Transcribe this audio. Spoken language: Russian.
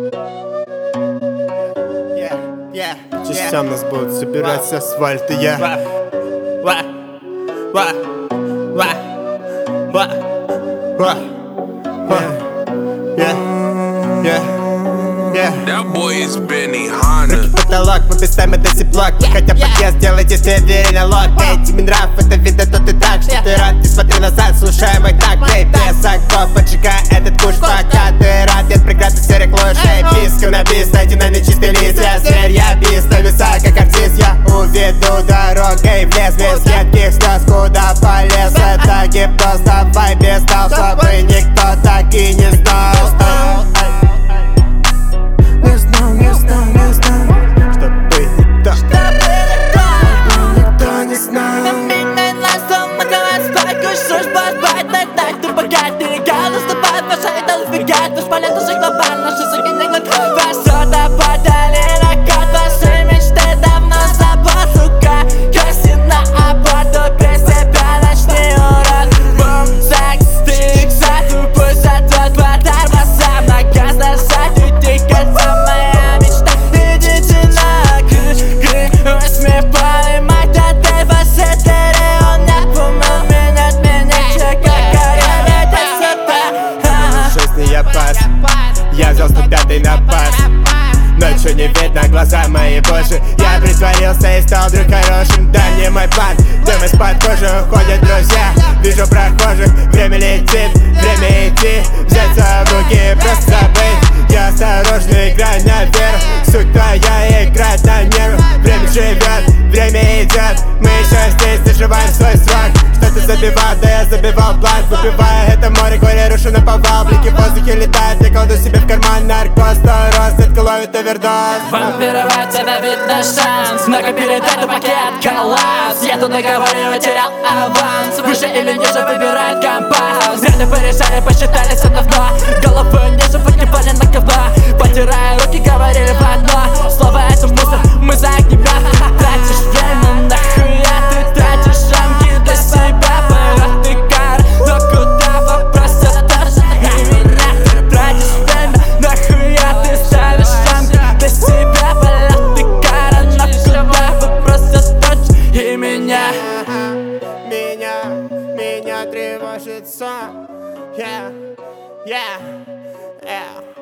Частям нас будут собирать с асфальта, That boy is Benny Hanna. Руки потолок, мы местами до теплок. Хотя подъезд, делайте себе верен лог. Эй, тебе нрав, это видно, то ты так. Что ты рад, не смотри назад, слушай мой так. Эй, без оков, поджигай этот куш. Пока ты рад, нет преград и серых лошадей. Писка на бис, найди на нечистый лист. Я зверь, я бис, на весах, как артист. Я уведу дорогой в лес. Без едких слез, куда полез. Это гипноз, давай без стал, чтобы никто так и не знал. Наш полет уже глобально, наши суки не глотают. Высота подалина, как ваши мечты давно забыл. Сука, гаси на аборту, без тебя ночный урод. Бум, секс, стик, тупой зато два тормоза. На газ нажать, уйти, кольца, моя мечта. Идите на крыш, восьми пары, мать, отдай вас это. Он не помыл меня, от меня, чека, горя, это сюда. Жизни я пас, я взял 105-й на пас. Ночью не видно, глаза мои божьи. Я притворился и стал вдруг хорошим. Да не мой план, дым из-под кожи, уходят друзья. Вижу прохожих, время летит, время идти. Взяться в руки, просто забыть. Я осторожно играю на веру. Суть твоя играть на нервы. Время живет, время идет. Мы еще здесь доживаем свой срок. Что ты забивал, да я забивал план. Выпивая это море, горе рушу на повал. Блики в воздухе летают, я кладу себе в карман наркоз. Рост, это ловит овердоз. Вампировать это видно шанс. Много передать, пакет коллапс. Я тут договариваю, терял аванс. Выше или ниже выбирает компас. Зря ты порешали, посчитались это давно. Головы ниже погибали на говно. Потирая руки, говорили в одно. Слово это мусор, мы за огнемет. Тратишь время, нахуя ты тратишь рамки для себя. Пора ты кар, но куда вопрос отдашь? И меня тратишь время, нахуя ты ставишь рамки для себя. Пора ты кар, но куда вопрос отдашь? И меня тревожит сон. Yeah.